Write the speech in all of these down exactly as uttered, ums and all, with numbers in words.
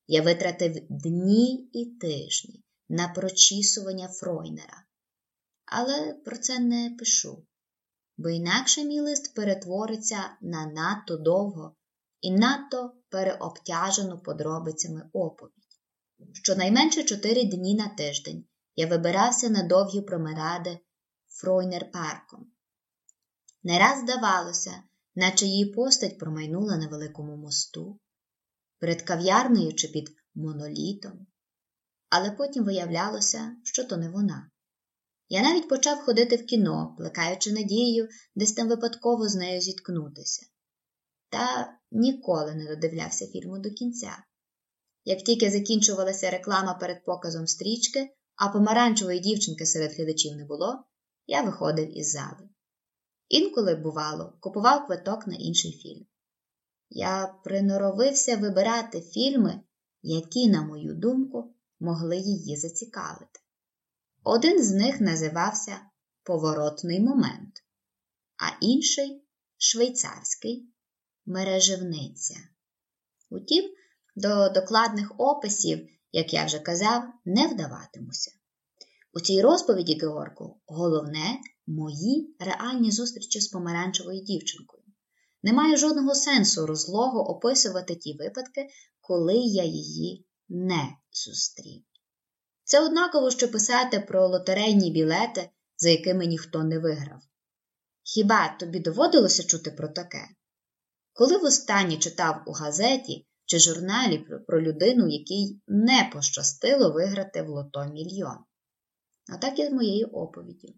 Я витратив дні і тижні на прочісування Фройнера. Але про це не пишу, бо інакше мій лист перетвориться на надто довго і надто переобтяжену подробицями оповідь. Щонайменше чотири дні на тиждень я вибирався на довгі промеради Фройнер-парком. Не раз здавалося, наче її постать промайнула на великому мосту, перед кав'ярнею чи під монолітом. Але потім виявлялося, що то не вона. Я навіть почав ходити в кіно, плекаючи надію десь там випадково з нею зіткнутися. Та ніколи не додивлявся фільму до кінця. Як тільки закінчувалася реклама перед показом стрічки, а помаранчевої дівчинки серед глядачів не було, я виходив із зали. Інколи, бувало, купував квиток на інший фільм. Я приноровився вибирати фільми, які, на мою думку, могли її зацікавити. Один з них називався «Поворотний момент», а інший – швейцарський «Мережевниця». Утім, до докладних описів, як я вже казав, не вдаватимуся. У цій розповіді, Георгу, головне – мої реальні зустрічі з помаранчевою дівчинкою. Немає жодного сенсу розлого описувати ті випадки, коли я її не зустрів. Це однаково, що писати про лотерейні білети, за якими ніхто не виграв. Хіба тобі доводилося чути про таке? Коли востаннє читав у газеті чи журналі про людину, якій не пощастило виграти в лото мільйон? А так і з моєю оповіддю.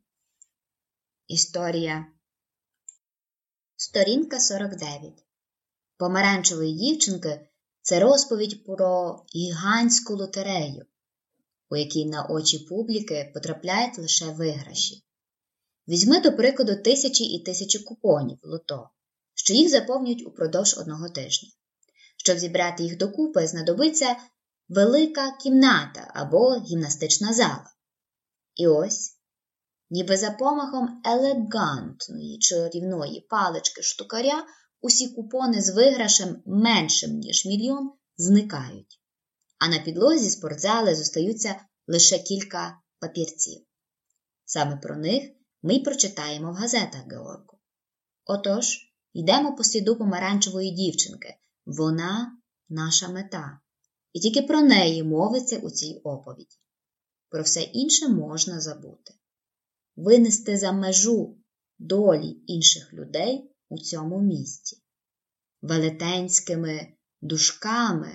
Історія. Сторінка сорок дев'ять. Помаранчевої дівчинки – це розповідь про гігантську лотерею, у якій на очі публіки потрапляють лише виграші. Візьми, до прикладу, тисячі і тисячі купонів лото, що їх заповнюють упродовж одного тижня. Щоб зібрати їх докупи, знадобиться велика кімната або гімнастична зала. І ось, ніби за помахом елегантної чарівної палички штукаря, усі купони з виграшем меншим, ніж мільйон, зникають. А на підлозі спортзали зостаються лише кілька папірців. Саме про них ми й прочитаємо в газетах, Георгу. Отож, йдемо по сліду помаранчевої дівчинки. Вона – наша мета. І тільки про неї мовиться у цій оповіді. Про все інше можна забути. Винести за межу долі інших людей у цьому місті. Велетенськими дужками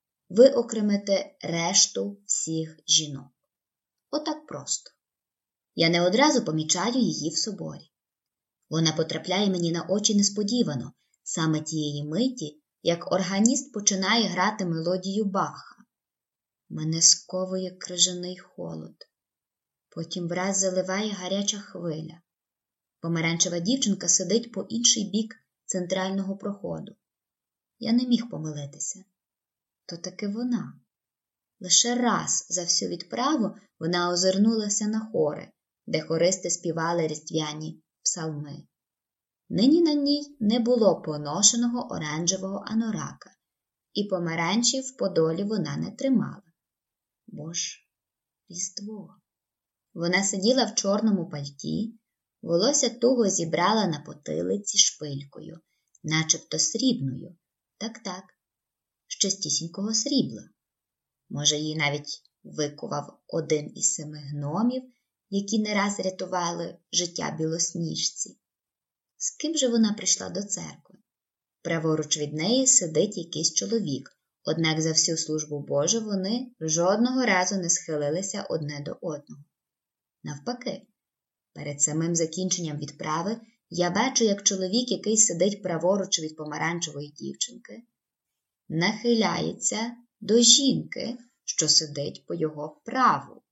виокремити решту всіх жінок. Отак просто. Я не одразу помічаю її в соборі. Вона потрапляє мені на очі несподівано, саме тієї миті, як органіст починає грати мелодію Баха. Мене сковує крижаний холод. Потім враз заливає гаряча хвиля. Помаранчева дівчинка сидить по інший бік центрального проходу. Я не міг помилитися. То таки вона. Лише раз за всю відправу вона озирнулася на хори, де хористи співали різдвяні псалми. Нині на ній не було поношеного оранжевого анорака, і помаранчів в подолі вона не тримала. Бо ж, Різдво. Вона сиділа в чорному пальті, волосся туго зібрала на потилиці шпилькою, начебто срібною. Так-так, з чистісінького срібла. Може, її навіть викував один із семи гномів, які не раз рятували життя білосніжці. З ким же вона прийшла до церкви? Праворуч від неї сидить якийсь чоловік, однак за всю службу Божу вони жодного разу не схилилися одне до одного. Навпаки, перед самим закінченням відправи я бачу, як чоловік, який сидить праворуч від помаранчевої дівчинки, нахиляється до жінки, що сидить по його праву.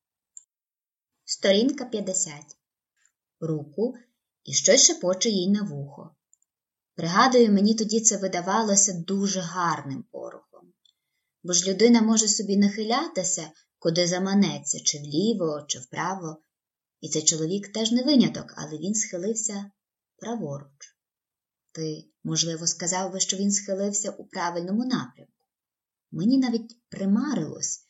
Сторінка п'ятдесят. Руку і щось шепоче їй на вухо. Пригадую, мені тоді це видавалося дуже гарним порохом. Бо ж людина може собі нахилятися, куди заманеться, чи вліво, чи вправо. І цей чоловік теж не виняток, але він схилився праворуч. Ти, можливо, сказав би, що він схилився у правильному напрямку. Мені навіть примарилось,